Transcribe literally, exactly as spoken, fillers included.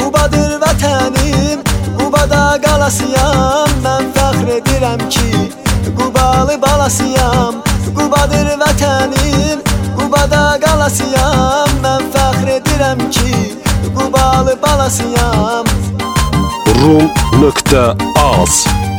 Qubadır vətənim, Qubada qalasıyam. Mən fəxr edirəm ki, Qubalı balasıyam. Qubadır vətənim, Qubada qalasıyam. Mən fəxr edirəm ki, Qubalı balasıyam. rum nöqtə az